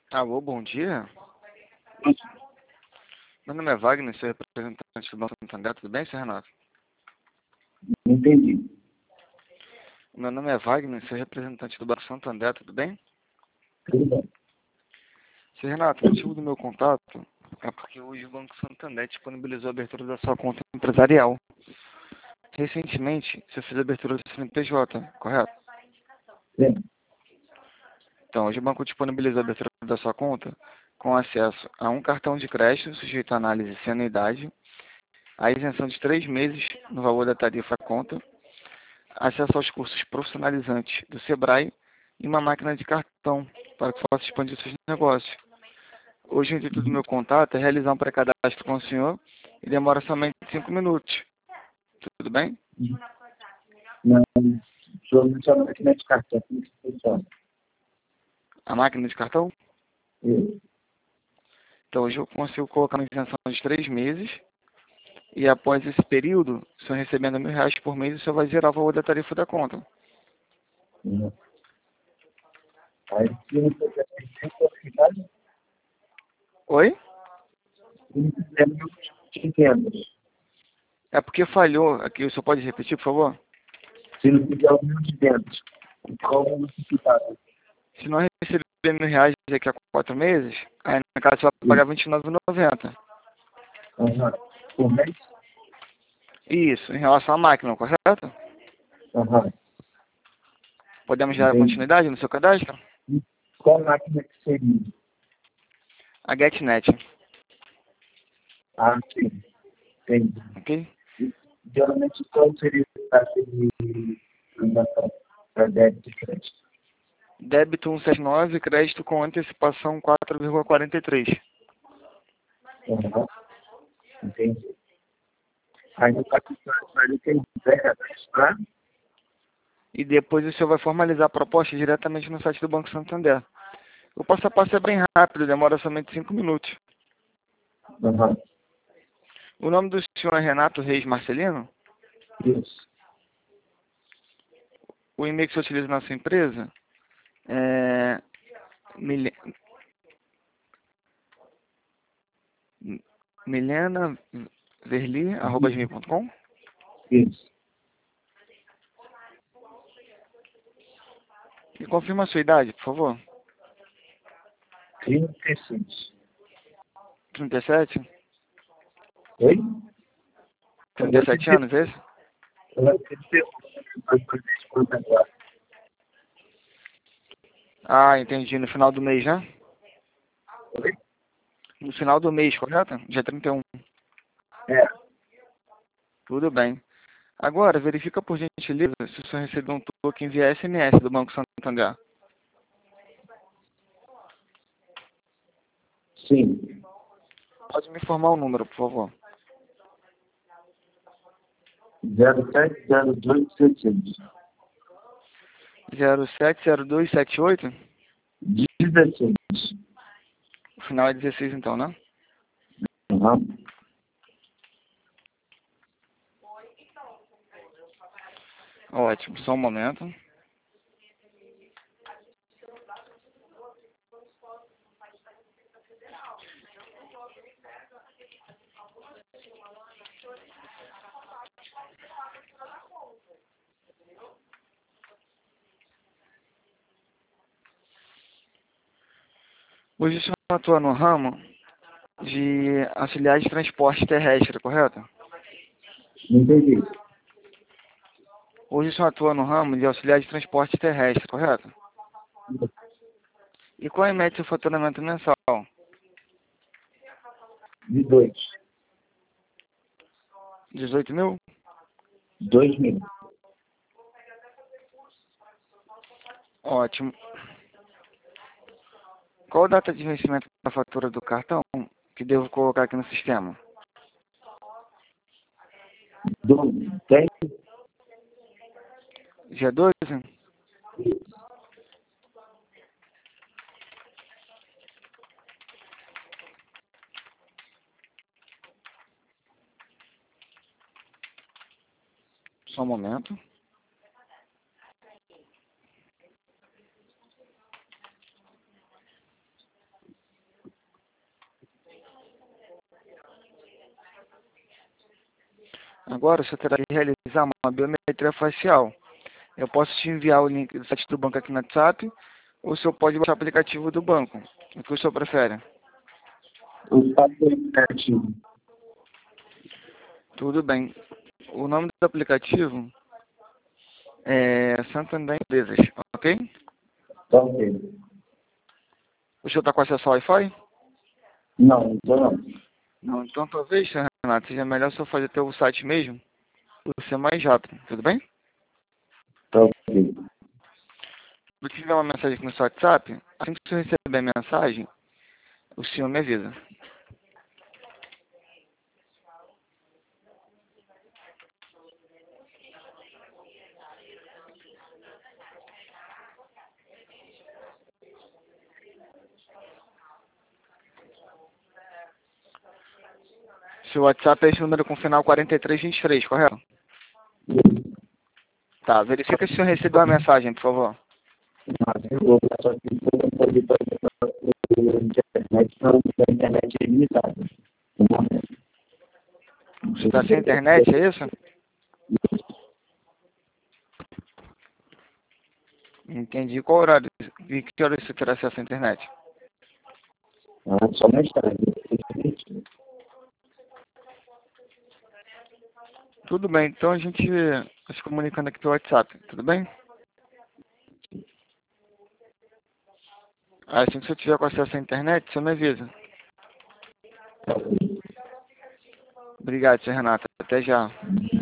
Alô, bom dia. Meu nome é Wagner, sou representante do Banco Santander, tudo bem, senhor Renato? Não entendi. Meu nome é Wagner, sou representante do Banco Santander, tudo bem? Tudo bem. Senhor Renato, o motivo do meu contato é porque hoje o Banco Santander disponibilizou a abertura da sua conta empresarial. Recentemente, você fez a abertura do CNPJ, correto? Sim. Então, hoje o banco disponibilizou a abertura da sua conta com acesso a um cartão de crédito sujeito à análise sem anuidade, a isenção de 3 meses no valor da tarifa à conta, acesso aos cursos profissionalizantes do Sebrae e uma máquina de cartão para que possa expandir seus negócios. Hoje, o intuito do meu contato é realizar um pré-cadastro com o senhor e demora somente 5 minutos. Tudo bem? Não, só máquina de cartão. Como que funciona? A máquina de cartão? Isso. Então, hoje eu consigo colocar uma isenção de 3 meses e após esse período, o senhor recebendo R$ 1.000 por mês, o senhor vai zerar o valor da tarifa da conta. Uhum. Aí, se não fizer possibilidade, Oi? se não fizer multivendas. É porque falhou aqui, o senhor pode repetir, por favor? Se não fizer o multivendas, como você ficar? Se não receber R$ 1.000 daqui a 4 meses, aí na casa você vai pagar R$ 29,90. Uhum. Por mês? Isso, em relação à máquina, correto? Uhum. Podemos dar Entendi. continuidade no seu cadastro? E qual máquina que seria? A GetNet, Ah, sim. Entendi. ok? E, geralmente, qual seria a taxa de transação para débito e crédito? Débito 179, crédito com antecipação 4,43. Uhum. Entendi. Aí no caso ali tem pré-cadastrar. E depois o senhor vai formalizar a proposta diretamente no site do Banco Santander. O passo a passo é bem rápido, demora somente 5 minutos. Uhum. O nome do senhor é Renato Reis Marcelino? Isso. O e-mail que você utiliza na sua empresa é milena.verli@gmail.com. Isso. E confirma a sua idade, por favor. 36. 37? Oi? Agora 37 anos, é isso? agora 31. Vai fazer esse conta agora. Ah, entendi. No final do mês, né? Oi? No final do mês, correto? Dia 31. É. Tudo bem. Agora, verifica por gentileza se o senhor recebeu um token via SMS do Banco Santander. Sim. Pode me informar o número, por favor. 070276. 070278? 16. O final é 16 então, né? Uhum. Ótimo, só um momento. Hoje o senhor atua no ramo de auxiliar de transporte terrestre, correto? Não entendi. Hoje o senhor atua no ramo de auxiliar de transporte terrestre, correto? E qual é a média do seu faturamento mensal? De 2. 18 mil? 2.000. Ótimo. Qual a data de vencimento da fatura do cartão que devo colocar aqui no sistema? 12. Tem? Dia 12? Só um momento. Agora você terá que realizar uma biometria facial. Eu posso te enviar o link do site do banco aqui no WhatsApp, ou o senhor pode baixar o aplicativo do banco. O que o senhor prefere? Eu faço o aplicativo. Tudo bem. O nome do aplicativo é Santander Empresas, ok? Tá ok. O senhor está com acesso ao Wi-Fi? Não, então não. Não, então talvez, senhor Renato, seja melhor o senhor fazer pelo site mesmo, por ser mais rápido, tudo bem? Tá ok. Se tiver uma mensagem aqui no seu WhatsApp, assim que o senhor receber a mensagem, o senhor me avisa. Seu WhatsApp é esse número com final 4323, correto? Tá, verifica se o senhor recebeu a mensagem, por favor. Mas eu vou só que eu não pode fazer a internet, não, a internet é limitada. Você está sem internet, é isso? Entendi. Qual horário e que horas você terá acesso à internet? Só mais tarde. Tudo bem, então a gente está se comunicando aqui pelo WhatsApp, tudo bem? Assim que você tiver com acesso à internet, você me avisa. Obrigado, senhor Renato. Até já.